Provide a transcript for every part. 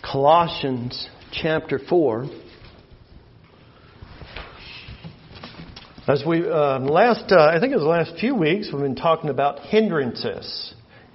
Colossians chapter 4. As we I think it was the last few weeks, we've been talking about hindrances.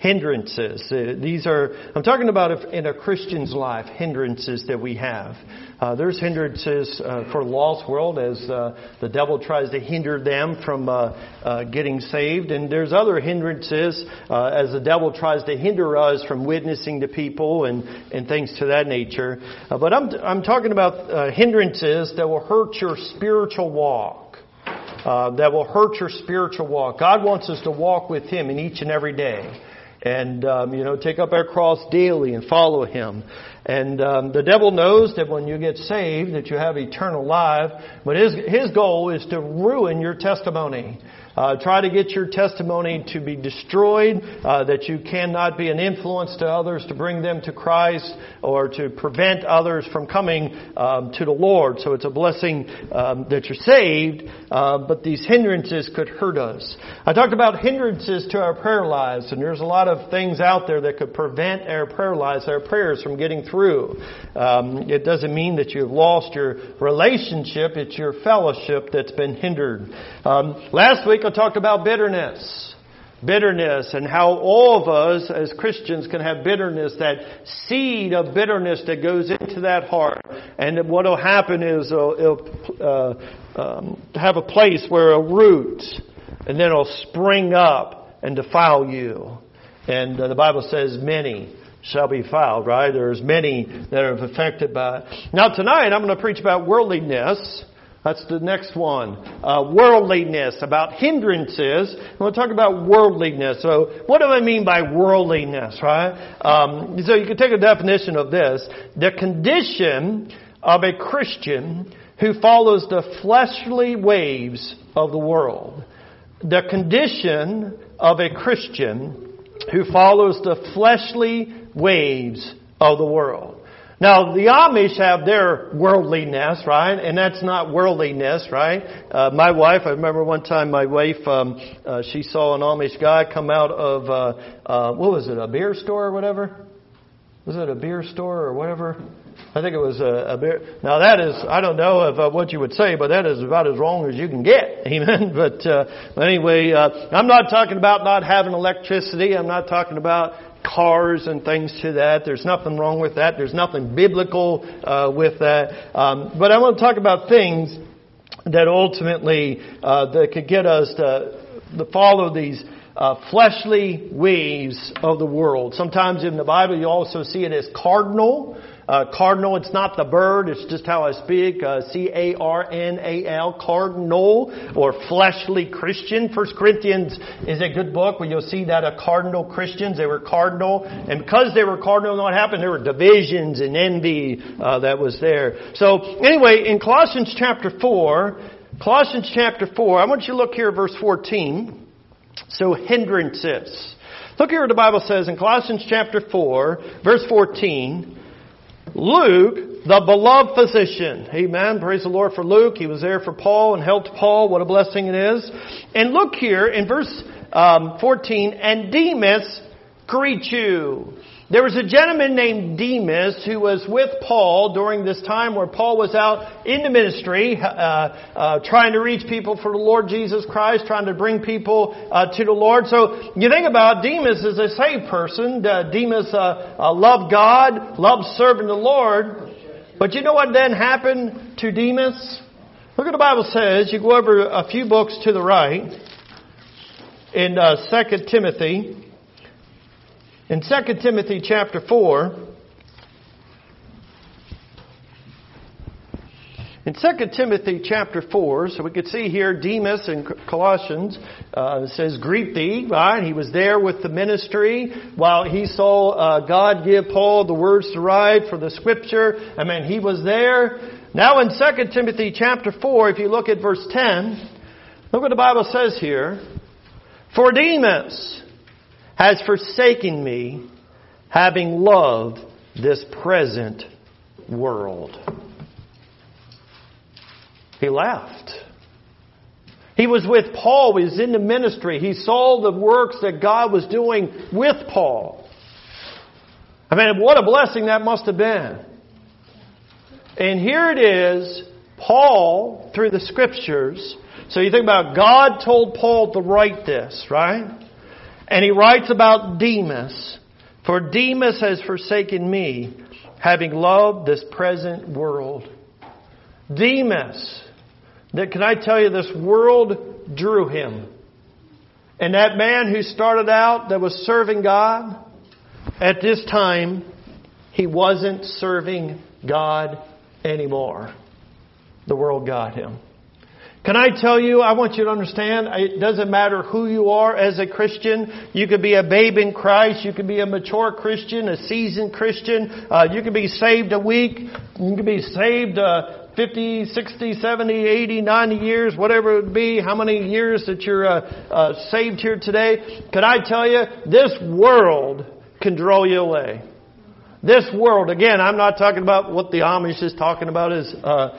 These are, I'm talking about in a Christian's life, hindrances that we have. There's hindrances for the lost world as the devil tries to hinder them from getting saved. And there's other hindrances as the devil tries to hinder us from witnessing to people and things to that nature. But I'm talking about hindrances that will hurt your spiritual walk. That will hurt your spiritual walk. God wants us to walk with Him in each and every day. And, take up our cross daily and follow Him. And the devil knows that when you get saved, that you have eternal life. But his goal is to ruin your testimony. Try to get your testimony to be destroyed, that you cannot be an influence to others to bring them to Christ or to prevent others from coming to the Lord. So it's a blessing that you're saved, but these hindrances could hurt us. I talked about hindrances to our prayer lives, and there's a lot of things out there that could prevent our prayer lives, our prayers from getting through. It doesn't mean that you've lost your relationship. It's your fellowship that's been hindered. Last week I talked about bitterness and how all of us as Christians can have bitterness, that seed of bitterness that goes into that heart. And what will happen is it'll have a place where it'll root and then it'll spring up and defile you. And the Bible says many shall be defiled, right? There's many that are affected by it. Now tonight I'm going to preach about worldliness. That's the next one. Worldliness, about hindrances. I'm going to talk about worldliness. So what do I mean by worldliness, right? So you can take a definition of this. The condition of a Christian who follows the fleshly ways of the world. The condition of a Christian who follows the fleshly ways of the world. Now, the Amish have their worldliness, right? And that's not worldliness, right? My wife, I remember one time my wife, she saw an Amish guy come out of, what was it, a beer store or whatever? Was it a beer store or whatever? I think it was a beer. Now that is, I don't know of what you would say, but that is about as wrong as you can get. Amen. But anyway, I'm not talking about not having electricity. I'm not talking about cars and things to that. There's nothing wrong with that. There's nothing biblical with that. But I want to talk about things that ultimately that could get us to follow these fleshly ways of the world. Sometimes in the Bible you also see it as cardinal. Cardinal, it's not the bird, it's just how I speak. C-A-R-N-A-L, cardinal, or fleshly Christian. 1 Corinthians is a good book where you'll see that cardinal Christians, they were cardinal. And because they were cardinal, what happened? There were divisions and envy that was there. So anyway, in Colossians chapter 4, I want you to look here at verse 14. So hindrances. Look here what the Bible says in Colossians chapter 4, verse 14. Luke, the beloved physician. Amen. Praise the Lord for Luke. He was there for Paul and helped Paul. What a blessing it is. And look here in verse 14. And Demas greet you. There was a gentleman named Demas who was with Paul during this time where Paul was out in the ministry, trying to reach people for the Lord Jesus Christ, trying to bring people to the Lord. So you think about Demas as a saved person. Demas loved God, loved serving the Lord. But you know what then happened to Demas? Look what the Bible says. You go over a few books to the right in 2 Timothy. In 2 Timothy chapter 4, so we could see here Demas in Colossians, it says, greet thee, right? He was there with the ministry while he saw God give Paul the words to write for the scripture. I mean, he was there. Now in 2 Timothy chapter 4, if you look at verse 10, look what the Bible says here. For Demas has forsaken me, having loved this present world. He left. He was with Paul. He was in the ministry. He saw the works that God was doing with Paul. I mean, what a blessing that must have been. And here it is, Paul, through the Scriptures. So you think about God told Paul to write this, right? And he writes about Demas. For Demas has forsaken me, having loved this present world. Demas. Can I tell you, this world drew him. And that man who started out that was serving God, at this time, he wasn't serving God anymore. The world got him. Can I tell you, I want you to understand, it doesn't matter who you are as a Christian. You could be a babe in Christ. You could be a mature Christian, a seasoned Christian. You could be saved a week. You could be saved 50, 60, 70, 80, 90 years, whatever it would be, how many years that you're saved here today. Can I tell you, this world can draw you away. This world, again, I'm not talking about what the Amish is talking about is,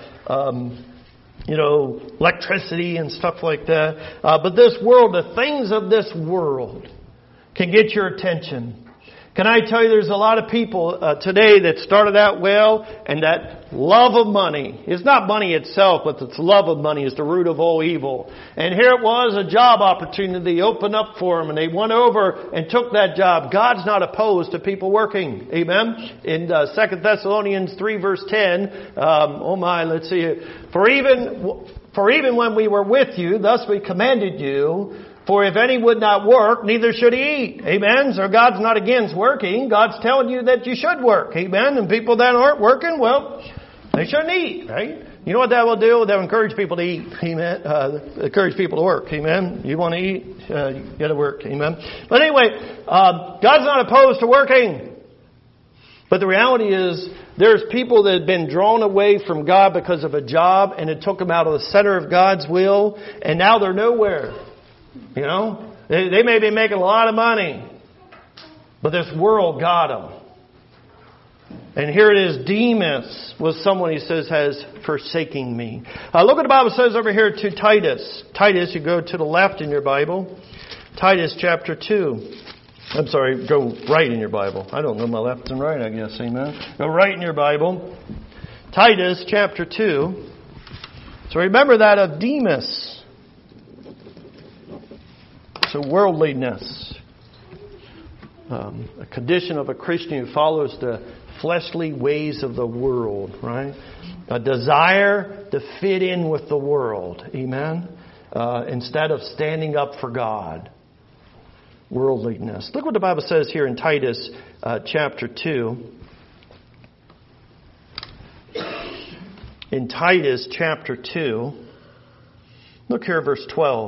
electricity and stuff like that. But this world, the things of this world can get your attention. Can I tell you, there's a lot of people today that started out well, and that love of money. It's not money itself, but it's love of money is the root of all evil. And here it was, a job opportunity opened up for them, and they went over and took that job. God's not opposed to people working. Amen? In 2 Thessalonians 3 verse 10, let's see. For even when we were with you, thus we commanded you, for if any would not work, neither should he eat. Amen? So God's not against working. God's telling you that you should work. Amen? And people that aren't working, well, they shouldn't eat, right? You know what that will do? That will encourage people to eat. Amen? Encourage people to work. Amen? You want to eat? You got to work. Amen? But anyway, God's not opposed to working. But the reality is, there's people that have been drawn away from God because of a job, and it took them out of the center of God's will, and now they're nowhere. You know, they may be making a lot of money, but this world got them. And here it is, Demas was someone, he says, has forsaken me. Look what the Bible says over here to Titus. Titus, you go to the left in your Bible. Titus chapter 2. I'm sorry, go right in your Bible. I don't know my left and right, I guess. Amen. Go right in your Bible. Titus chapter 2. So remember that of Demas. So worldliness, a condition of a Christian who follows the fleshly ways of the world, right? A desire to fit in with the world, amen? Instead of standing up for God. Worldliness. Look what the Bible says here in Titus chapter 2. In Titus chapter 2, look here at verse 12.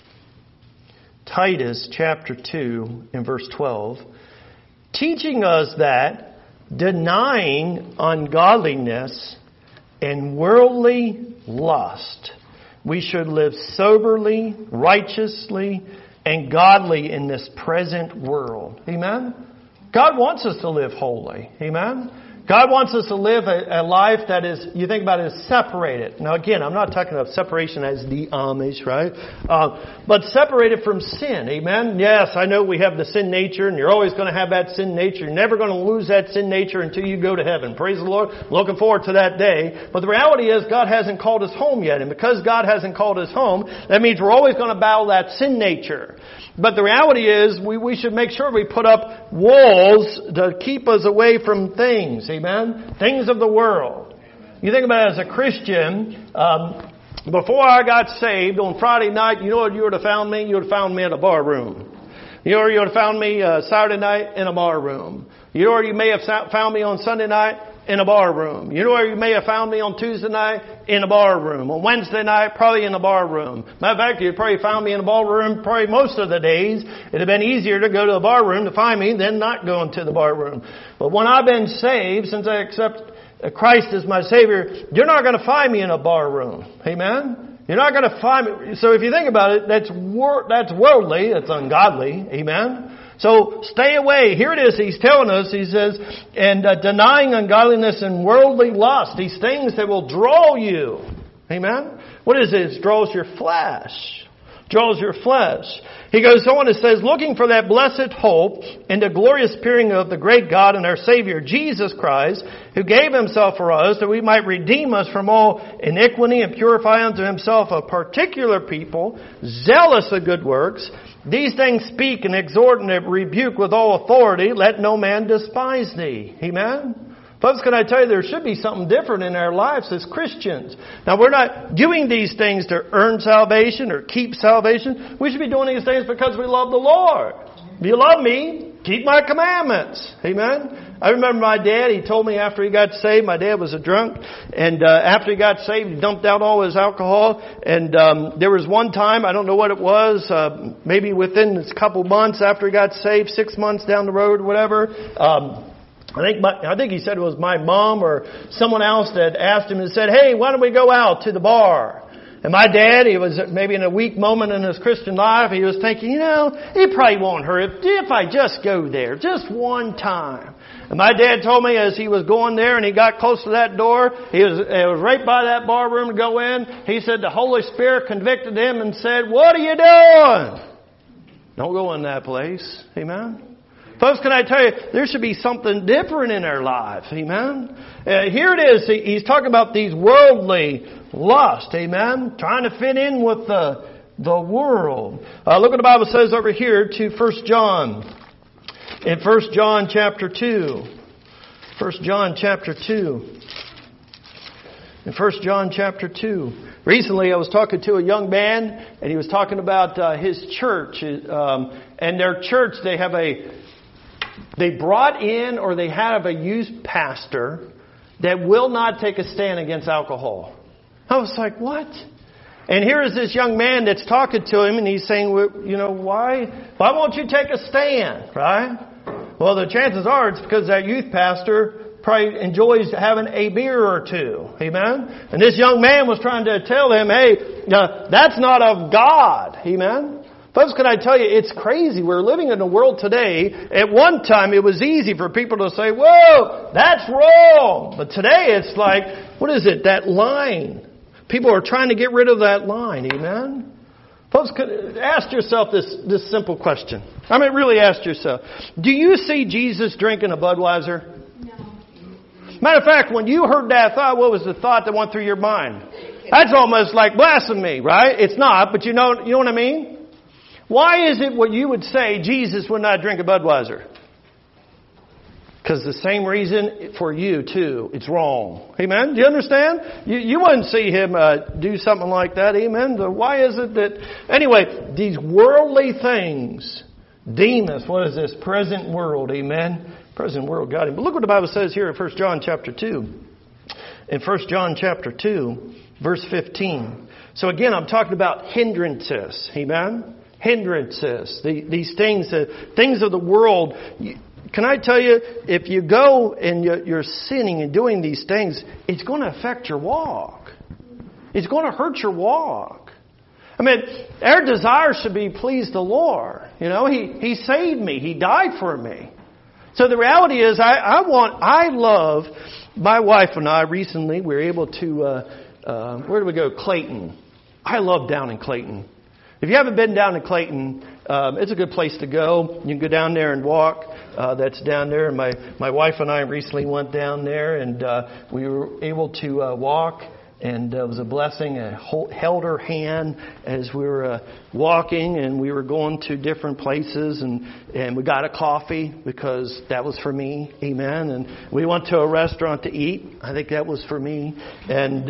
Titus chapter 2 and verse 12, teaching us that denying ungodliness and worldly lust, we should live soberly, righteously, and godly in this present world. Amen? God wants us to live holy. Amen? God wants us to live a life that is, you think about it, is separated. Now again, I'm not talking about separation as the Amish, right? But separated from sin. Amen? Yes, I know we have the sin nature, and you're always going to have that sin nature. You're never going to lose that sin nature until you go to heaven. Praise the Lord. Looking forward to that day. But the reality is God hasn't called us home yet. And because God hasn't called us home, that means we're always going to battle that sin nature. But the reality is we should make sure we put up walls to keep us away from things. Amen? Things of the world. You think about it as a Christian, before I got saved on Friday night, you know what you would have found me? You would have found me in a bar room. You know where you would have found me Saturday night? In a bar room. You know where you may have found me on Sunday night? In a bar room. You know where you may have found me on Tuesday night? In a bar room. On Wednesday night, probably in a bar room. Matter of fact, you probably found me in a bar room probably most of the days. It'd have been easier to go to the bar room to find me than not going to the bar room. But when I've been saved, since I accept Christ as my Savior, you're not going to find me in a bar room. Amen? You're not going to find me. So if you think about it, that's worldly, that's ungodly. Amen? So stay away. Here it is. He's telling us, he says, and denying ungodliness and worldly lust. These things that will draw you. Amen? What is it? It draws your flesh. draws your flesh. He goes on and says, looking for that blessed hope and the glorious appearing of the great God and our Savior, Jesus Christ, who gave Himself for us, that we might redeem us from all iniquity and purify unto Himself a particular people, zealous of good works. These things speak and exhort and rebuke with all authority. Let no man despise thee. Amen? Folks, can I tell you, there should be something different in our lives as Christians. Now, we're not doing these things to earn salvation or keep salvation. We should be doing these things because we love the Lord. If you love me, keep my commandments. Amen? I remember my dad, he told me after he got saved, my dad was a drunk, and after he got saved, he dumped out all his alcohol, and there was one time, I don't know what it was, maybe within a couple months after he got saved, 6 months down the road, whatever, I think he said it was my mom or someone else that asked him and said, hey, why don't we go out to the bar? And my dad, he was maybe in a weak moment in his Christian life. He was thinking, it probably won't hurt if I just go there just one time. And my dad told me as he was going there and he got close to that door, it was right by that bar room to go in. He said the Holy Spirit convicted him and said, what are you doing? Don't go in that place. Amen. Folks, can I tell you, there should be something different in our lives. Amen? Here it is. He's talking about these worldly lusts. Amen? Trying to fit in with the world. Look what the Bible says over here to 1 John. In 1 John chapter 2. 1 John chapter 2. In 1 John chapter 2. Recently I was talking to a young man and he was talking about his church. And their church, they brought in or they have a youth pastor that will not take a stand against alcohol. I was like, what? And here is this young man that's talking to him and he's saying, why won't you take a stand, right? Well, the chances are it's because that youth pastor probably enjoys having a beer or two. Amen? And this young man was trying to tell him, hey, that's not of God. Amen? Folks, can I tell you, it's crazy. We're living in a world today. At one time, it was easy for people to say, whoa, that's wrong. But today, it's like, what is it? That line. People are trying to get rid of that line. Amen? Folks, ask yourself this simple question. I mean, really ask yourself. Do you see Jesus drinking a Budweiser? No. Matter of fact, when you heard that thought, what was the thought that went through your mind? That's almost like blasphemy, right? It's not, but you know what I mean? Why is it what you would say Jesus would not drink a Budweiser? Because the same reason for you too. It's wrong. Amen? Do you understand? You wouldn't see him do something like that. Amen? Why is it that... Anyway, these worldly things, demons, what is this? Present world. Amen? Present world got him. But look what the Bible says here in 1 John chapter 2. In 1 John chapter 2, verse 15. So again, I'm talking about hindrances. Amen? Hindrances. These things of the world. Can I tell you, if you go and you're sinning and doing these things, it's going to affect your walk. It's going to hurt your walk. I mean, our desire should be please the Lord. He saved me. He died for me. So the reality is, I love, my wife and I recently, we were able to, where do we go? Clayton. I love down in Clayton. If you haven't been down in Clayton, it's a good place to go. You can go down there and walk. That's down there. And my wife and I recently went down there, and we were able to walk. And it was a blessing. I held her hand as we were walking, and we were going to different places. And we got a coffee because that was for me. Amen. And we went to a restaurant to eat. I think that was for me. And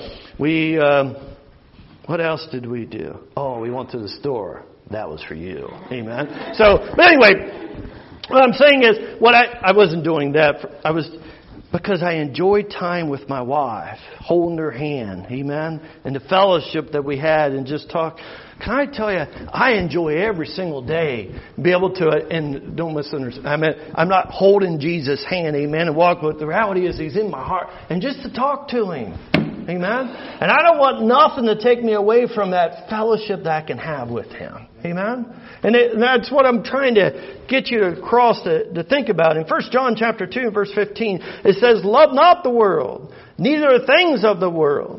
what else did we do? Oh, we went to the store. That was for you. Amen. But anyway, what I'm saying is, I wasn't doing that. Because I enjoyed time with my wife, holding her hand. Amen. And the fellowship that we had and just talk. Can I tell you, I enjoy every single day be able to, and don't misunderstand. I mean, I'm not holding Jesus' hand, amen, and walk with. The reality is He's in my heart. And just to talk to Him. Amen. And I don't want nothing to take me away from that fellowship that I can have with Him. Amen. And that's what I'm trying to get you across to think about. In 1 John chapter 2 verse 15, it says, love not the world, neither the things of the world.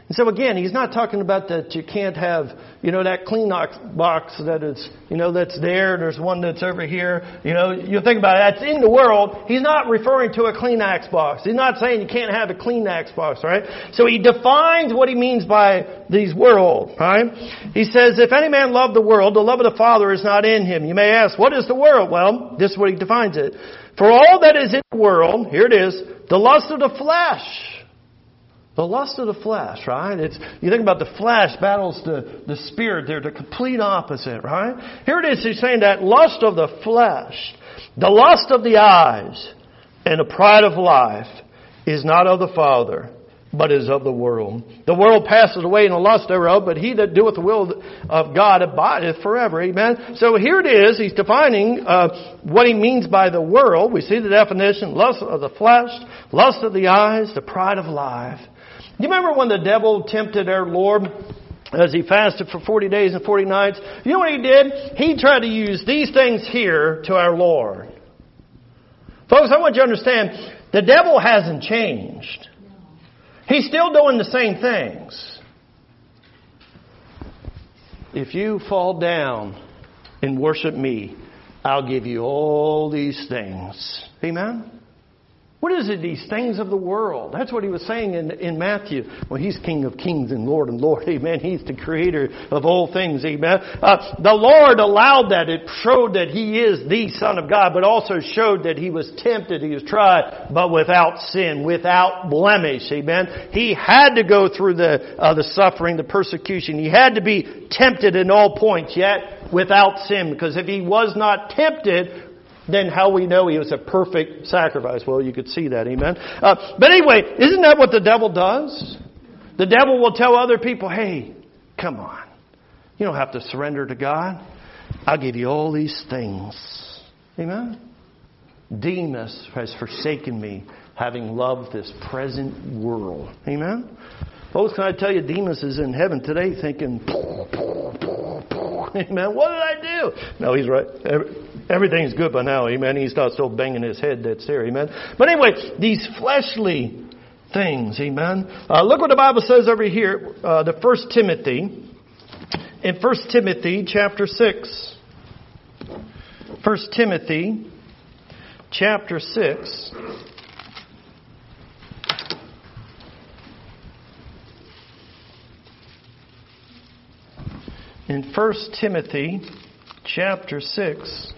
And so again, he's not talking about that you can't have, that Kleenex box that is, that's there. There's one that's over here. You think about it, that's in the world. He's not referring to a Kleenex box. He's not saying you can't have a Kleenex box, right? So he defines what he means by these world, right? He says, if any man love the world, the love of the Father is not in him. You may ask, what is the world? Well, this is what he defines it. For all that is in the world, here it is, the lust of the flesh. The lust of the flesh, right? You think about the flesh battles the spirit. They're the complete opposite, right? Here it is. He's saying that lust of the flesh, the lust of the eyes, and the pride of life is not of the Father, but is of the world. The world passes away in the lust thereof, but he that doeth the will of God abideth forever. Amen? So here it is. He's defining what he means by the world. We see the definition: lust of the flesh, lust of the eyes, the pride of life. You remember when the devil tempted our Lord as he fasted for 40 days and 40 nights? You know what he did? He tried to use these things here to our Lord. Folks, I want you to understand, the devil hasn't changed. He's still doing the same things. If you fall down and worship me, I'll give you all these things. Amen? What is it, these things of the world? That's what he was saying in Matthew. Well, he's King of kings and Lord of lords. Amen. He's the creator of all things. Amen. The Lord allowed that. It showed that he is the Son of God, but also showed that he was tempted, he was tried, but without sin, without blemish. Amen. He had to go through the suffering, the persecution. He had to be tempted in all points, yet without sin. Because if he was not tempted, then how we know he was a perfect sacrifice? Well, you could see that, amen. But anyway, isn't that what the devil does? The devil will tell other people, hey, come on. You don't have to surrender to God. I'll give you all these things. Amen. Demas has forsaken me, having loved this present world. Amen. Folks, can I tell you, Demas is in heaven today thinking, amen, what did I do? No, he's right. Everything's good by now, amen. He's not still banging his head that's there, amen. But anyway, these fleshly things, amen. Look what the Bible says over here, the 1 Timothy, in 1 Timothy chapter 6. 1 Timothy chapter 6. In 1 Timothy chapter 6,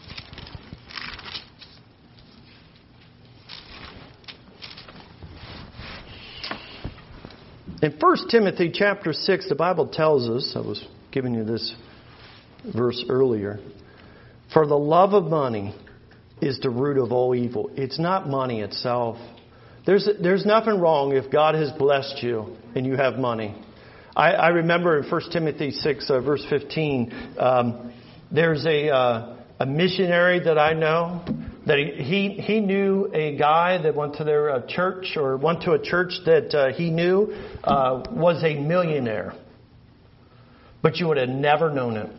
in 1 Timothy chapter 6, the Bible tells us, I was giving you this verse earlier, for the love of money is the root of all evil. It's not money itself. There's nothing wrong if God has blessed you and you have money. I remember in 1 Timothy 6, verse 15, there's a missionary that I know that he knew a guy that went to their church or went to a church that he knew was a millionaire. But you would have never known it.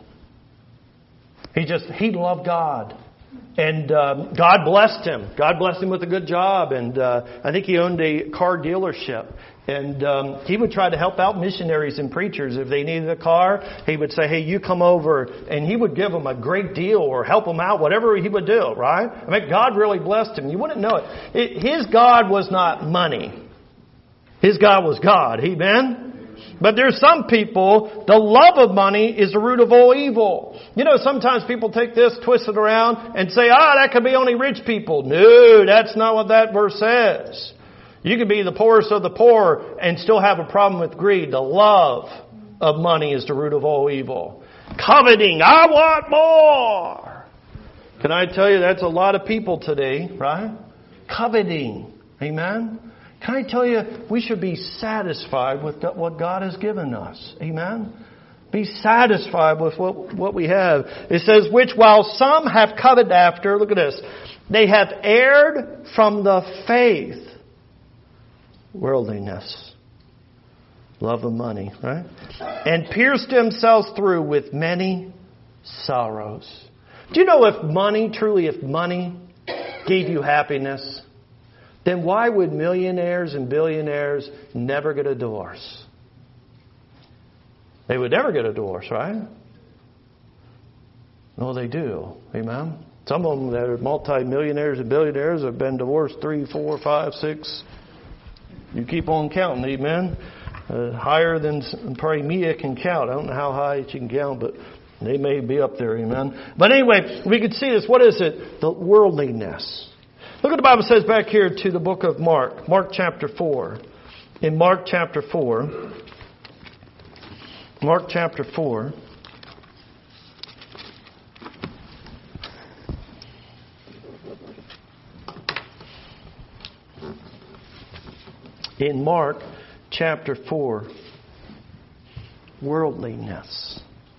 He loved God. And God blessed him. God blessed him with a good job. And I think he owned a car dealership. And he would try to help out missionaries and preachers. If they needed a car, he would say, hey, you come over. And he would give them a great deal or help them out, whatever he would do, right? I mean, God really blessed him. You wouldn't know it. His God was not money. His God was God. Amen? But there's some people, the love of money is the root of all evil. You know, sometimes people take this, twist it around, and say, that could be only rich people. No, that's not what that verse says. You can be the poorest of the poor and still have a problem with greed. The love of money is the root of all evil. Coveting, I want more. Can I tell you, that's a lot of people today, right? Coveting. Amen? Can I tell you, we should be satisfied with what God has given us. Amen? Be satisfied with what we have. It says, which while some have coveted after, look at this, they have erred from the faith. Worldliness. Love of money, right? And pierced themselves through with many sorrows. Do you know if money gave you happiness, then why would millionaires and billionaires never get a divorce? They would never get a divorce, right? No, they do. Amen? Some of them that are multi-millionaires and billionaires have been divorced 3, 4, 5, 6. You keep on counting, amen? Higher than probably Mia can count. I don't know how high she can count, but they may be up there, amen? But anyway, we could see this. What is it? The worldliness. Look what the Bible says back here to the book of Mark. Mark chapter 4. In Mark chapter 4. Mark chapter 4. In Mark chapter 4, worldliness.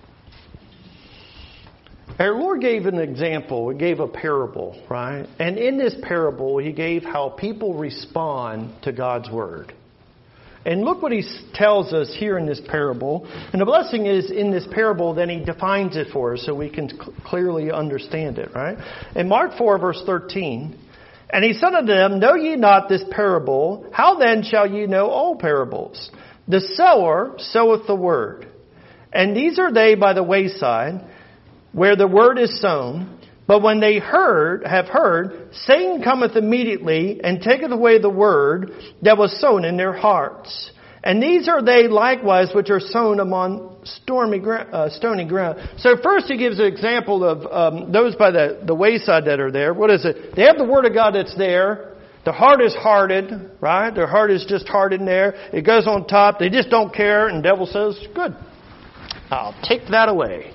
Our Lord gave an example. He gave a parable, right? And in this parable, He gave how people respond to God's Word. And look what He tells us here in this parable. And the blessing is in this parable, then He defines it for us so we can clearly understand it, right? In Mark 4, verse 13, and He said unto them, Know ye not this parable? How then shall ye know all parables? The sower soweth the word. And these are they by the wayside, where the word is sown. But when they have heard, Satan cometh immediately, and taketh away the word that was sown in their hearts. And these are they likewise which are sown among stony ground. So first he gives an example of those by the wayside that are there. What is it? They have the Word of God that's there. The heart is hardened, right? Their heart is just hardened there. It goes on top. They just don't care. And the devil says, good, I'll take that away.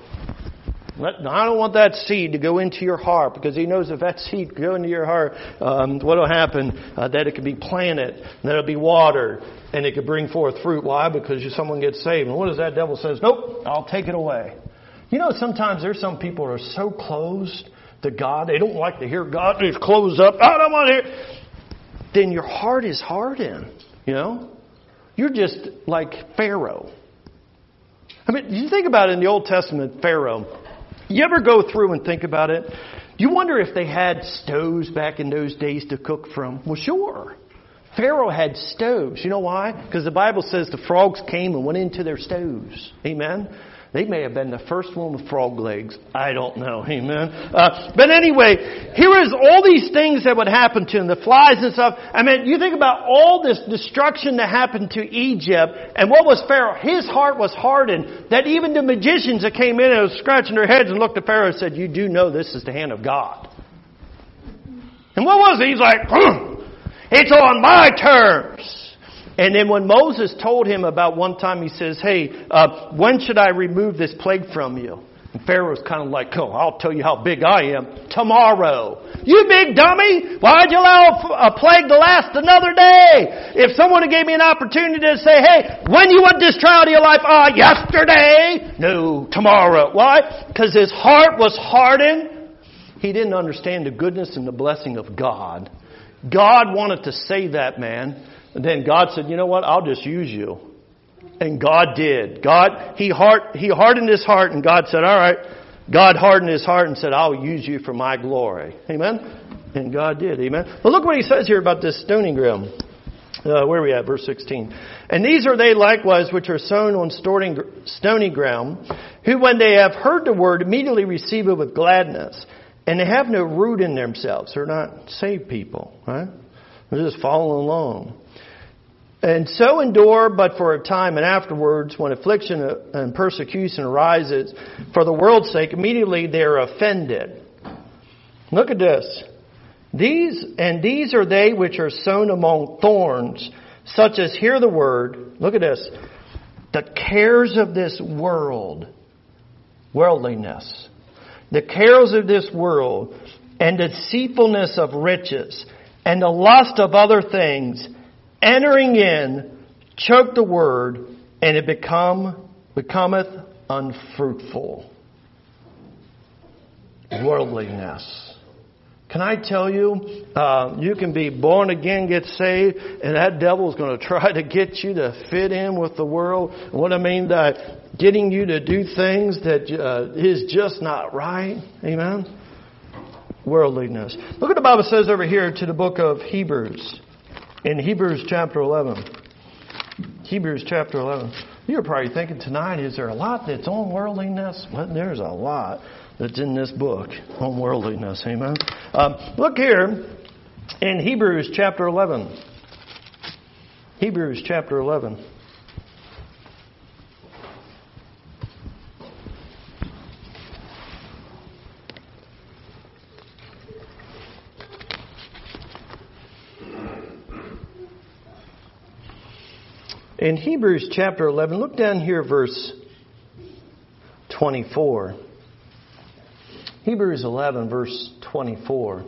I don't want that seed to go into your heart, because he knows if that seed could go into your heart, what will happen? That it could be planted, and that it'll be watered, and it could bring forth fruit. Why? Because someone gets saved. And what does that devil says? Nope, I'll take it away. You know, sometimes there's some people who are so closed to God, they don't like to hear God. They're closed up. I don't want to hear. Then your heart is hardened. You know, you're just like Pharaoh. I mean, you think about it in the Old Testament, Pharaoh. You ever go through and think about it? You wonder if they had stoves back in those days to cook from. Well, sure. Pharaoh had stoves. You know why? Because the Bible says the frogs came and went into their stoves. Amen? They may have been the first one with frog legs. I don't know. Amen? But anyway, here is all these things that would happen to them. The flies and stuff. I mean, you think about all this destruction that happened to Egypt. And what was Pharaoh? His heart was hardened. That even the magicians that came in and was scratching their heads and looked at Pharaoh and said, you do know this is the hand of God. And what was it? He's like, it's on my terms. And then when Moses told him about one time, he says, hey, when should I remove this plague from you? And Pharaoh's kind of like, oh, I'll tell you how big I am. Tomorrow. You big dummy! Why'd you allow a plague to last another day? If someone gave me an opportunity to say, hey, when you want this trial to your life? Yesterday. No, tomorrow. Why? Because his heart was hardened. He didn't understand the goodness and the blessing of God. God wanted to save that man. And then God said, you know what? I'll just use you. And God did. He hardened his heart, and God said, all right. God hardened his heart and said, I'll use you for my glory. Amen? And God did. Amen? Well, look what he says here about this stony ground. Where are we at? Verse 16. And these are they likewise which are sown on stony ground, who when they have heard the word immediately receive it with gladness. And they have no root in themselves. They're not saved people. Right? They're just following along. And so endure but for a time, and afterwards, when affliction and persecution arises for the world's sake, immediately they are offended. Look at this. These are they which are sown among thorns, such as hear the word. Look at this. The cares of this world, worldliness, the cares of this world, and deceitfulness of riches, and the lust of other things, entering in, choke the word, and it becometh unfruitful. Worldliness. Can I tell you, you can be born again, get saved, and that devil's going to try to get you to fit in with the world. What I mean by getting you to do things that is just not right. Amen? Worldliness. Look what the Bible says over here to the book of Hebrews. In Hebrews chapter 11. Hebrews chapter 11. You're probably thinking tonight, is there a lot that's on worldliness? Well, there's a lot that's in this book on worldliness. Amen. Look here in Hebrews chapter 11. Hebrews chapter 11. In Hebrews chapter 11, look down here, verse 24. Hebrews 11, verse 24.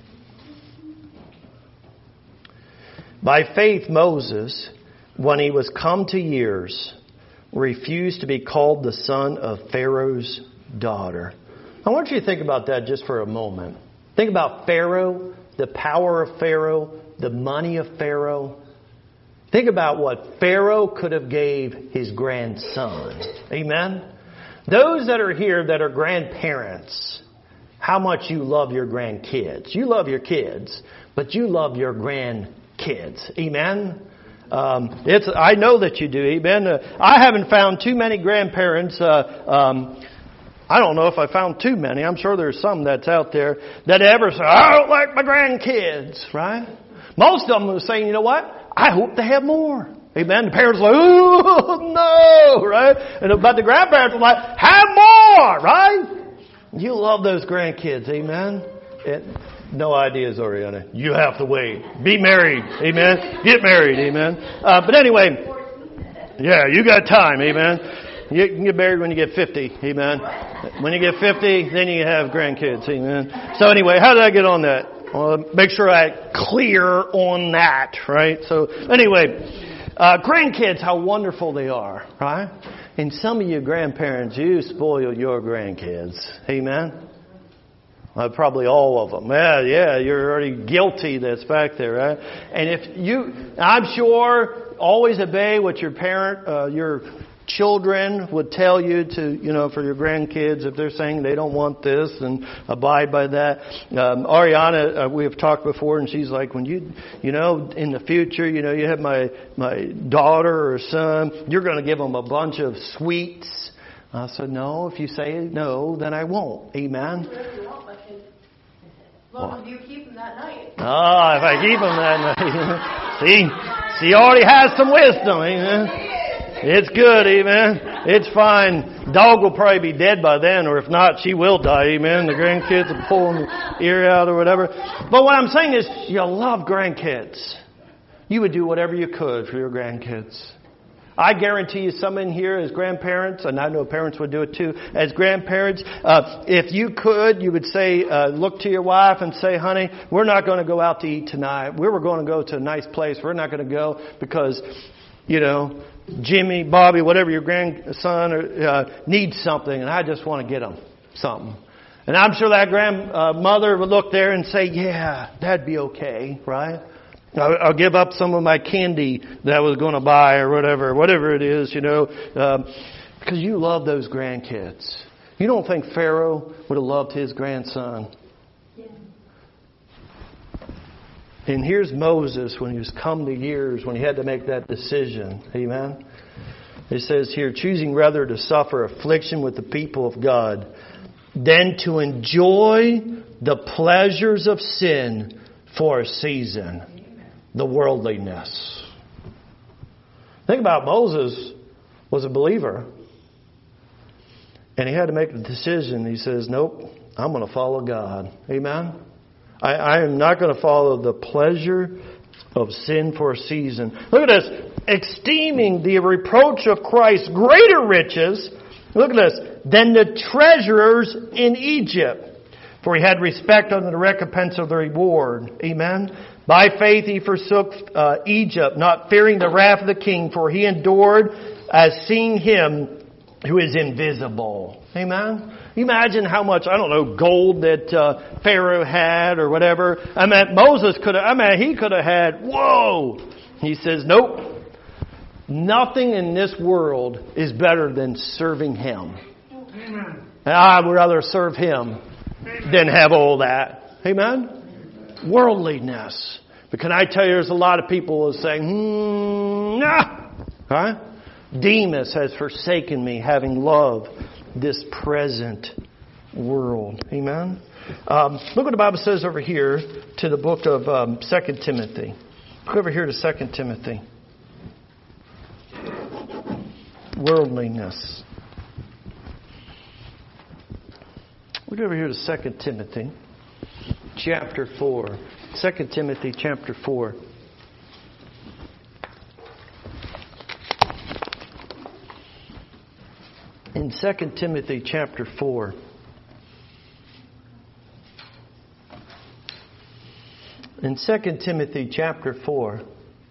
By faith Moses, when he was come to years, refused to be called the son of Pharaoh's daughter. I want you to think about that just for a moment. Think about Pharaoh, the power of Pharaoh, the money of Pharaoh. Think about what Pharaoh could have gave his grandson. Amen? Those that are here that are grandparents, how much you love your grandkids. You love your kids, but you love your grandkids. Amen? I know that you do. Amen? I haven't found too many grandparents. I don't know if I found too many. I'm sure there's some that's out there that ever say, I don't like my grandkids. Right? Most of them are saying, you know what? I hope they have more. Amen. The parents are like, oh, no, right? But the grandparents are like, have more, right? You love those grandkids. Amen. No ideas, Oriana. You have to wait. Be married. Amen. Get married. Amen. But anyway, yeah, you got time. Amen. You can get married when you get 50. Amen. When you get 50, then you have grandkids. Amen. So anyway, how did I get on that? Well, make sure I'm clear on that, right? So anyway, grandkids, how wonderful they are, right? And some of you grandparents, you spoil your grandkids. Amen? Probably all of them. Yeah, you're already guilty that's back there, right? And I'm sure, always obey what your children would tell you to, for your grandkids, if they're saying they don't want this, and abide by that. Ariana, we have talked before, and she's like, when in the future, you have my daughter or son, you're going to give them a bunch of sweets. I said, no, if you say no, then I won't. Amen. As long as you keep them that night. If I keep them that night. See, already has some wisdom. Amen. It's good, amen. It's fine. Dog will probably be dead by then, or if not, she will die, amen. The grandkids will pull the ear out or whatever. But what I'm saying is, you love grandkids. You would do whatever you could for your grandkids. I guarantee you some in here as grandparents, and I know parents would do it too, as grandparents, if you could, you would say, look to your wife and say, honey, we're not going to go out to eat tonight. We were going to go to a nice place. We're not going to go because, Jimmy, Bobby, whatever your grandson needs something, and I just want to get him something. And I'm sure that grandmother would look there and say, yeah, that'd be okay, right? I'll give up some of my candy that I was going to buy or whatever it is, because you love those grandkids. You don't think Pharaoh would have loved his grandson? And here's Moses when he was come to years, when he had to make that decision. Amen? It says here, choosing rather to suffer affliction with the people of God than to enjoy the pleasures of sin for a season, the worldliness. Think about Moses was a believer. And he had to make a decision. He says, nope, I'm going to follow God. Amen? I am not going to follow the pleasure of sin for a season. Look at this. Esteeming the reproach of Christ greater riches, look at this, than the treasurers in Egypt. For he had respect unto the recompense of the reward. Amen. By faith he forsook Egypt, not fearing the wrath of the king, for he endured as seeing him who is invisible. Amen. You imagine how much, gold that Pharaoh had or whatever. Moses he could have had, whoa! He says, nope. Nothing in this world is better than serving him. Amen. I would rather serve him than have all that. Amen? Worldliness. But can I tell you, there's a lot of people who are saying, nah. Right? Demas has forsaken me, having loved this present world. Amen? Look what the Bible says over here to the book of 2 Timothy. Look over here to 2 Timothy. Worldliness. Look over here to 2 Timothy chapter 4. 2 Timothy chapter 4. In 2 Timothy chapter 4. In 2 Timothy chapter 4.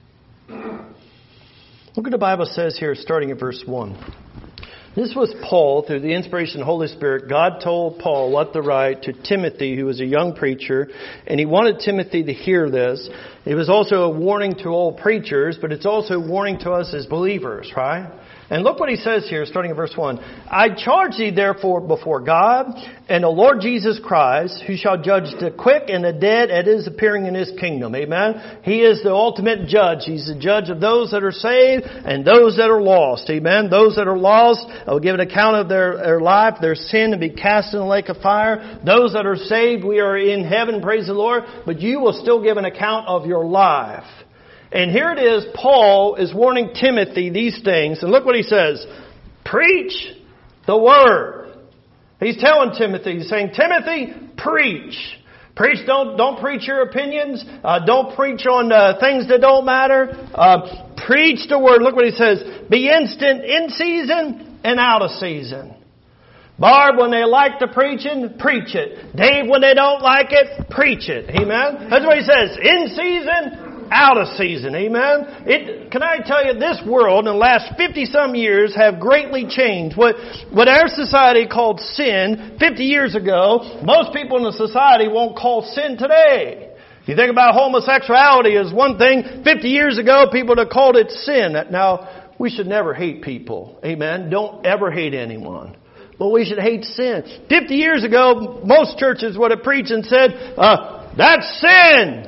Look what the Bible says here starting at verse 1. This was Paul, through the inspiration of the Holy Spirit. God told Paul what to write to Timothy, who was a young preacher, and he wanted Timothy to hear this. It was also a warning to all preachers, but it's also a warning to us as believers, right? And look what he says here, starting at verse 1. I charge thee therefore before God and the Lord Jesus Christ, who shall judge the quick and the dead at His appearing in His kingdom. Amen? He is the ultimate judge. He's the judge of those that are saved and those that are lost. Amen? Those that are lost will give an account of their life, their sin, and be cast in the lake of fire. Those that are saved, we are in heaven, praise the Lord. But you will still give an account of your life. And here it is, Paul is warning Timothy these things. And look what he says. Preach the Word. He's telling Timothy, he's saying, Timothy, preach. Preach, don't preach your opinions. Don't preach on things that don't matter. Preach the Word. Look what he says. Be instant in season and out of season. Barb, when they like the preaching, preach it. Dave, when they don't like it, preach it. Amen? That's what he says. In season, out of season. Amen? Can I tell you, this world in the last 50-some years have greatly changed. What our society called sin 50 years ago, most people in the society won't call sin today. If you think about homosexuality as one thing, 50 years ago people would have called it sin. Now, we should never hate people. Amen? Don't ever hate anyone. But we should hate sin. 50 years ago, most churches would have preached and said, that's sin.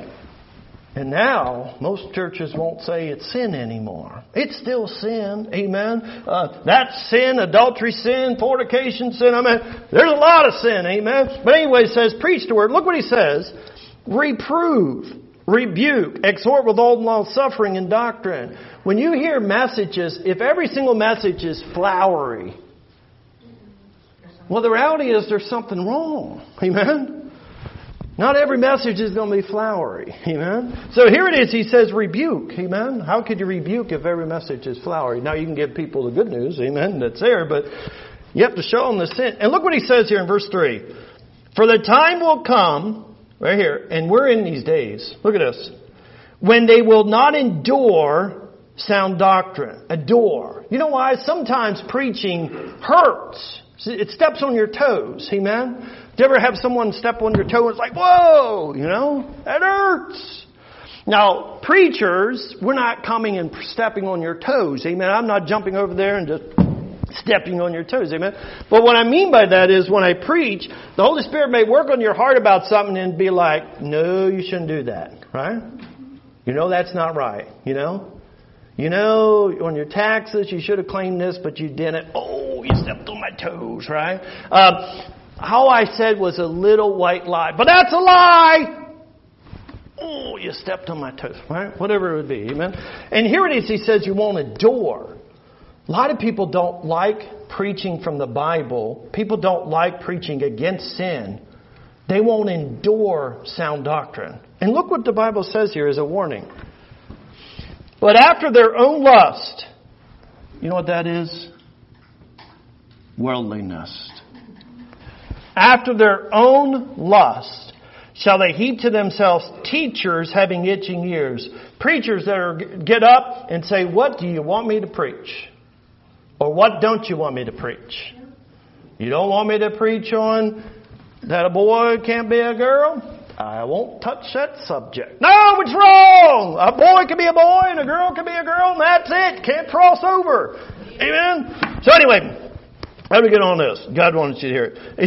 And now, most churches won't say it's sin anymore. It's still sin. Amen. That's sin, adultery sin, fornication sin. I mean, there's a lot of sin. Amen. But anyway, it says, preach the Word. Look what he says. Reprove, rebuke, exhort with all long suffering and doctrine. When you hear messages, if every single message is flowery, well, the reality is there's something wrong. Amen. Not every message is going to be flowery. Amen. So here it is. He says rebuke. Amen. How could you rebuke if every message is flowery? Now you can give people the good news. Amen. That's there. But you have to show them the sin. And look what he says here in verse 3. For the time will come, right here, and we're in these days. Look at this. When they will not endure sound doctrine. Adore. You know why? Sometimes preaching hurts. It steps on your toes. Amen. Do you ever have someone step on your toe and it's like, whoa, you know, that hurts. Now, preachers, we're not coming and stepping on your toes. Amen. I'm not jumping over there and just stepping on your toes. Amen. But what I mean by that is when I preach, the Holy Spirit may work on your heart about something and be like, no, you shouldn't do that. Right? You know, that's not right. You know, on your taxes, you should have claimed this, but you didn't. Oh, you stepped on my toes, right? How I said was a little white lie. But that's a lie! Oh, you stepped on my toes, right? Whatever it would be, amen? And here it is, he says you won't adore. A lot of people don't like preaching from the Bible. People don't like preaching against sin. They won't endure sound doctrine. And look what the Bible says here as a warning. But after their own lust, you know what that is? Worldliness. After their own lust shall they heap to themselves teachers having itching ears. Preachers that get up and say, what do you want me to preach? Or what don't you want me to preach? You don't want me to preach on that a boy can't be a girl? I won't touch that subject. No, it's wrong. A boy can be a boy and a girl can be a girl, and that's it. Can't cross over. Amen? So anyway, how do we get on this? God wants you to hear it. It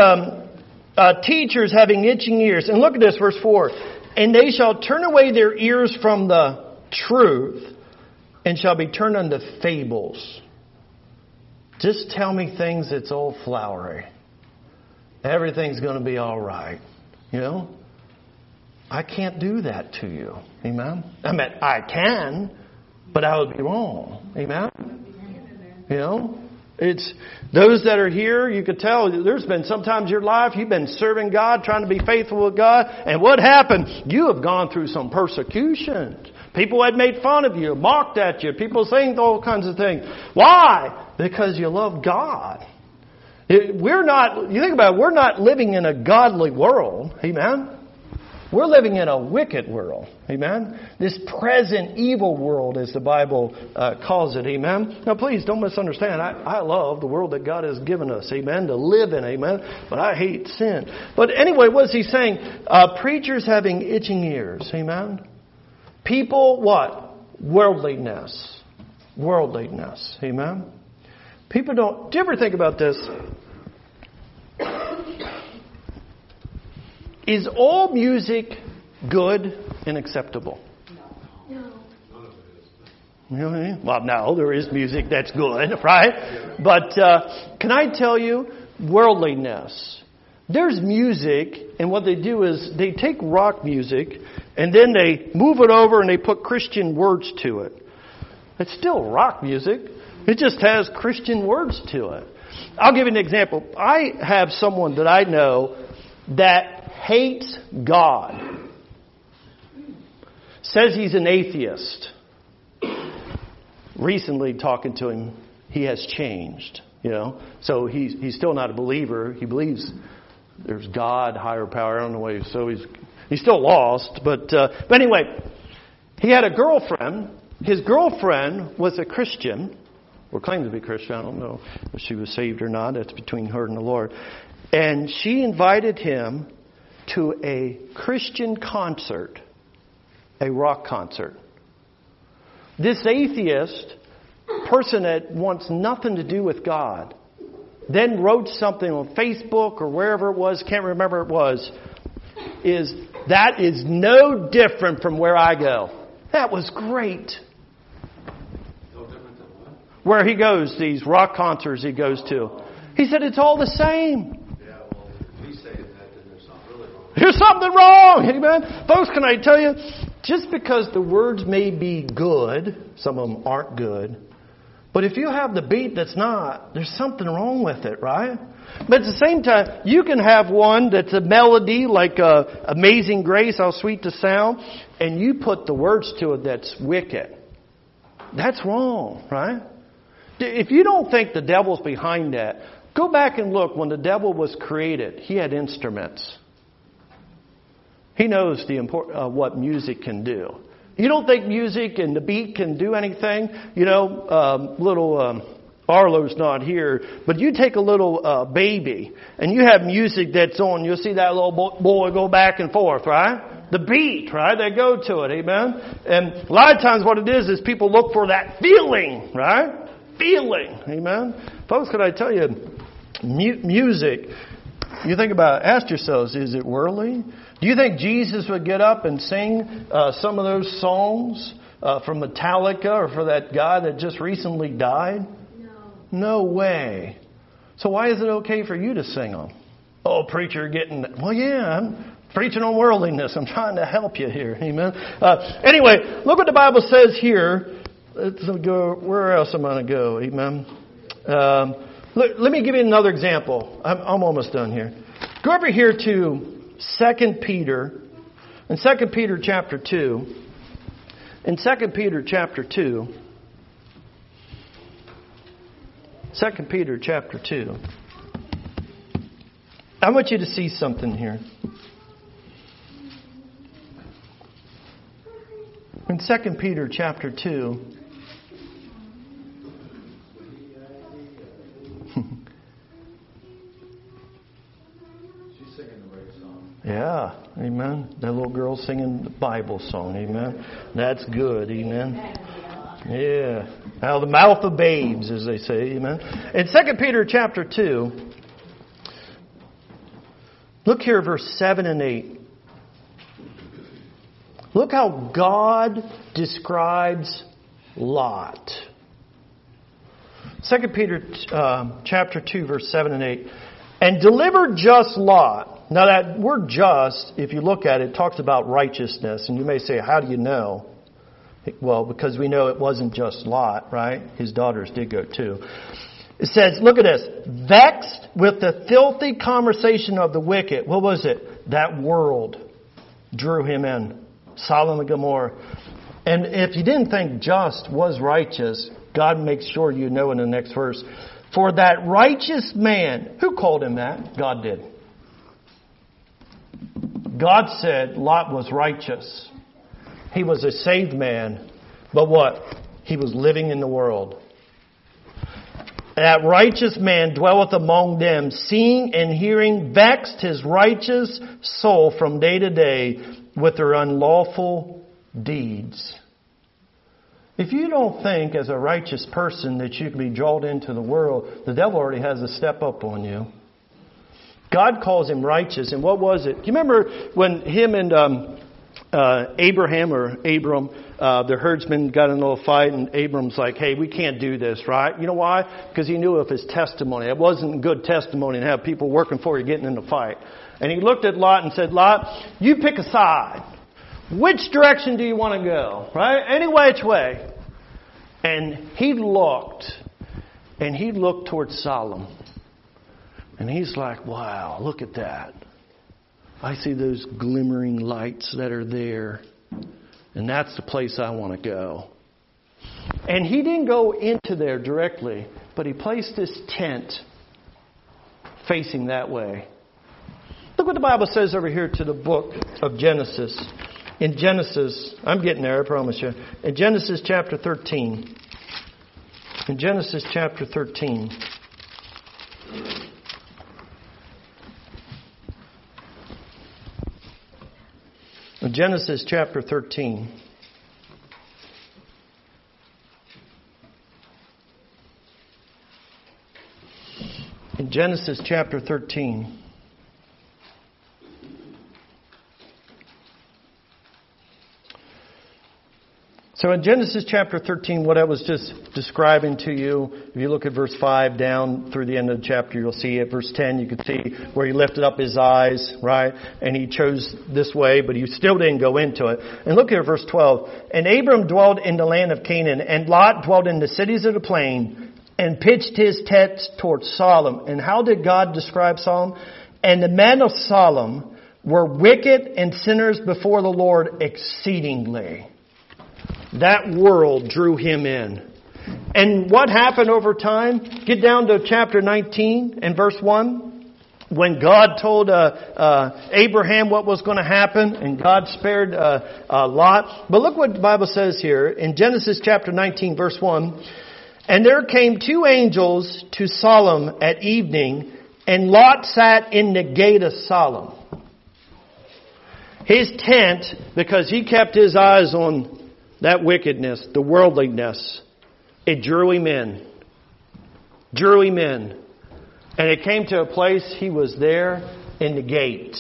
says, teachers having itching ears. And look at this, verse 4. And they shall turn away their ears from the truth and shall be turned unto fables. Just tell me things that's all flowery. Everything's going to be all right. You know? I can't do that to you. Amen? I mean, I can, but I would be wrong. Amen? You know? It's those that are here, you could tell there's been sometimes in your life you've been serving God, trying to be faithful with God. And what happened? You have gone through some persecution. People had made fun of you, mocked at you. People saying all kinds of things. Why? Because you love God. You think about it, we're not living in a godly world. Amen? We're living in a wicked world. Amen? This present evil world, as the Bible calls it. Amen? Now, please don't misunderstand. I love the world that God has given us. Amen? To live in. Amen? But I hate sin. But anyway, what's he saying? Preachers having itching ears. Amen? People, what? Worldliness. Worldliness. Amen? People don't... Do you ever think about this? Is all music good and acceptable? No. Really? Well, no, there is music that's good, right? But can I tell you, worldliness. There's music, and what they do is they take rock music, and then they move it over and they put Christian words to it. It's still rock music. It just has Christian words to it. I'll give you an example. I have someone that I know that hates God. Says he's an atheist. Recently talking to him, he has changed. You know, so he's still not a believer. He believes there's God, higher power. I don't know why. So he's still lost. But anyway, he had a girlfriend. His girlfriend was a Christian, or claimed to be Christian. I don't know if she was saved or not. That's between her and the Lord. And she invited him to a Christian concert, a rock concert. This atheist person that wants nothing to do with God then wrote something on Facebook or wherever it was, can't remember it was, that is no different from where I go. That was great. No different than what? Where he goes, these rock concerts he goes to. He said it's all the same. There's something wrong. Amen. Folks, can I tell you, just because the words may be good, some of them aren't good, but if you have the beat that's not, there's something wrong with it, right? But at the same time, you can have one that's a melody like Amazing Grace, how sweet the sound, and you put the words to it that's wicked. That's wrong, right? If you don't think the devil's behind that, go back and look. When the devil was created, he had instruments. He knows what music can do. You don't think music and the beat can do anything? You know, Arlo's not here, but you take a little baby and you have music that's on. You'll see that little boy go back and forth, right? The beat, right? They go to it, amen? And a lot of times what it is people look for that feeling, right? Feeling, amen? Folks, can I tell you, music, you think about it, ask yourselves, is it worldly? Do you think Jesus would get up and sing some of those songs from Metallica or for that guy that just recently died? No way. So why is it okay for you to sing them? Oh, preacher, well, yeah, I'm preaching on worldliness. I'm trying to help you here. Amen. Anyway, look what the Bible says here. Let's go. Where else am I going to go? Amen. Let me give you another example. I'm almost done here. Go over here to 2 Peter. In 2 Peter chapter 2. In 2 Peter chapter 2. 2 Peter chapter 2. I want you to see something here. In 2 Peter chapter 2. Yeah, amen. That little girl singing the Bible song, amen. That's good, amen. Yeah. Out of the mouth of babes, as they say, amen. In 2 Peter chapter 2, look here, verse 7 and 8. Look how God describes Lot. 2 Peter chapter 2, verse 7 and 8. And delivered just Lot. Now that word just, if you look at it, talks about righteousness. And you may say, how do you know? Well, because we know it wasn't just Lot, right? His daughters did go too. It says, look at this. Vexed with the filthy conversation of the wicked. What was it? That world drew him in. Sodom and Gomorrah. And if you didn't think just was righteous, God makes sure you know in the next verse. For that righteous man, who called him that? God did. God said Lot was righteous. He was a saved man. But what? He was living in the world. That righteous man dwelleth among them, seeing and hearing, vexed his righteous soul from day to day with their unlawful deeds. If you don't think as a righteous person that you can be drawn into the world, the devil already has a step up on you. God calls him righteous. And what was it? Do you remember when him and Abraham or Abram, the herdsman, got in a little fight, and Abram's like, hey, we can't do this, right? You know why? Because he knew of his testimony. It wasn't good testimony to have people working for you getting in a fight. And he looked at Lot and said, Lot, you pick a side. Which direction do you want to go? Right? Any which way. And he looked towards Sodom. And he's like, wow, look at that. I see those glimmering lights that are there. And that's the place I want to go. And he didn't go into there directly, but he placed his tent facing that way. Look what the Bible says over here to the book of Genesis. In Genesis, I'm getting there, I promise you. In Genesis chapter 13. In Genesis chapter 13. In Genesis chapter 13. In Genesis chapter 13. So in Genesis chapter 13, what I was just describing to you, if you look at verse 5 down through the end of the chapter, you'll see at verse 10, you can see where he lifted up his eyes, right? And he chose this way, but he still didn't go into it. And look at verse 12. And Abram dwelled in the land of Canaan, and Lot dwelled in the cities of the plain, and pitched his tents towards Sodom. And how did God describe Sodom? And the men of Sodom were wicked and sinners before the Lord exceedingly. That world drew him in. And what happened over time? Get down to chapter 19 and verse 1. When God told Abraham what was going to happen, and God spared Lot. But look what the Bible says here in Genesis chapter 19 verse 1. And there came two angels to Sodom at evening, and Lot sat in the gate of Sodom. His tent, because he kept his eyes on that wickedness, the worldliness, it drew him in. Drew him in. And it came to a place he was there in the gate.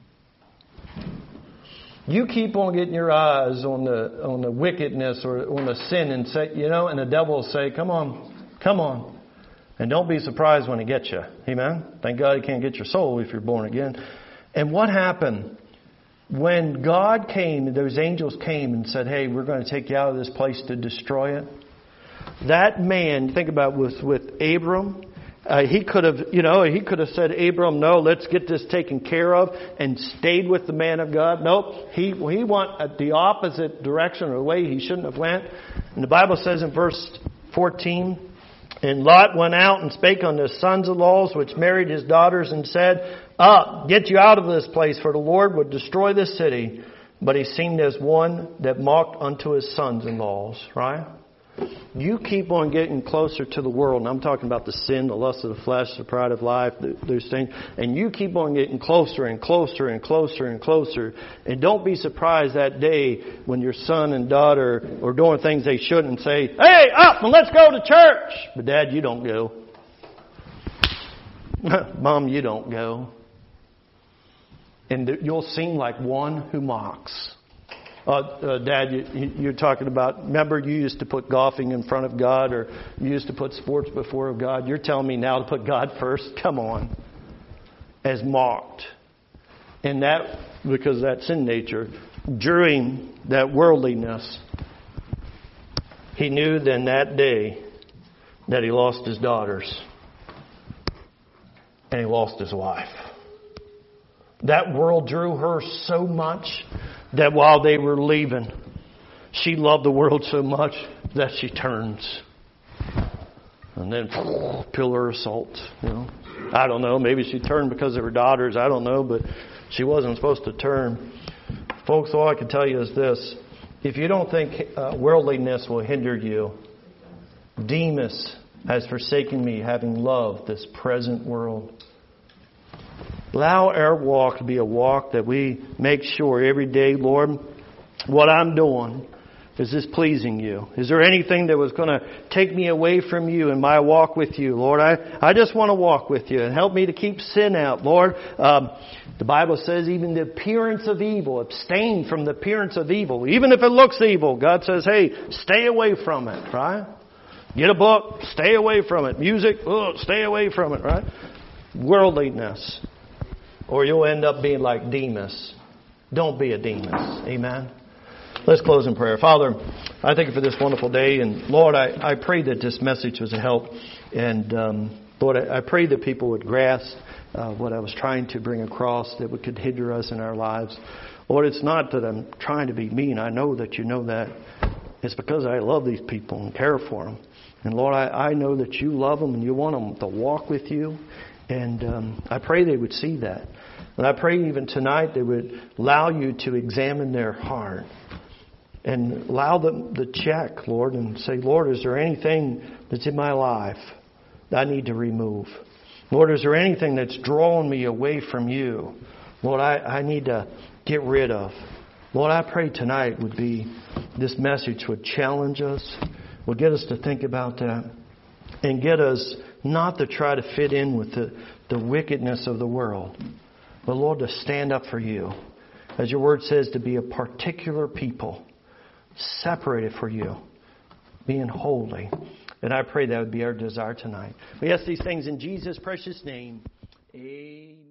You keep on getting your eyes on the wickedness or on the sin and say, and the devil will say, come on. And don't be surprised when he gets you. Amen? Thank God he can't get your soul if you're born again. And what happened? When God came, those angels came and said, hey, we're going to take you out of this place to destroy it. That man, think about it, with Abram, he could have said, Abram, no, let's get this taken care of and stayed with the man of God. Nope. He went the opposite direction or the way he shouldn't have went. And the Bible says in verse 14, and Lot went out and spake unto his sons-in-laws, which married his daughters, and said, get you out of this place, for the Lord would destroy this city. But he seemed as one that mocked unto his sons-in-laws, right? You keep on getting closer to the world, and I'm talking about the sin, the lust of the flesh, the pride of life, those things, and you keep on getting closer and closer and closer and closer. And don't be surprised that day when your son and daughter are doing things they shouldn't and say, hey, up and let's go to church. But Dad, you don't go. Mom, you don't go. And you'll seem like one who mocks. Dad, you're talking about, remember you used to put golfing in front of God, or you used to put sports before God. You're telling me now to put God first? Come on. As mocked. And that, because that's in nature, during that worldliness, he knew then that day that he lost his daughters and he lost his wife. That world drew her so much that while they were leaving, she loved the world so much that she turns. And then pillar of salt, you know. I don't know, maybe she turned because of her daughters, I don't know, but she wasn't supposed to turn. Folks, all I can tell you is this. If you don't think worldliness will hinder you, Demas has forsaken me, having loved this present world. Allow our walk to be a walk that we make sure every day, Lord, what I'm doing, is this pleasing you? Is there anything that was going to take me away from you in my walk with you, Lord? I just want to walk with you and help me to keep sin out, Lord. The Bible says even the appearance of evil, abstain from the appearance of evil. Even if it looks evil, God says, hey, stay away from it, right? Get a book, stay away from it. Music, stay away from it, right? Worldliness. Or you'll end up being like Demas. Don't be a Demas. Amen. Let's close in prayer. Father, I thank you for this wonderful day. And Lord, I pray that this message was a help. And Lord, I pray that people would grasp what I was trying to bring across, that it could hinder us in our lives. Lord, it's not that I'm trying to be mean. I know that you know that. It's because I love these people and care for them. And Lord, I know that you love them and you want them to walk with you. And I pray they would see that. And I pray even tonight they would allow you to examine their heart and allow them to check, Lord, and say, Lord, is there anything that's in my life that I need to remove? Lord, is there anything that's drawing me away from you? Lord, I need to get rid of. Lord, I pray tonight would be, this message would challenge us, would get us to think about that, and get us not to try to fit in with the wickedness of the world, but Lord, to stand up for you. As your word says, to be a particular people, separated for you, being holy. And I pray that would be our desire tonight. We ask these things in Jesus' precious name. Amen.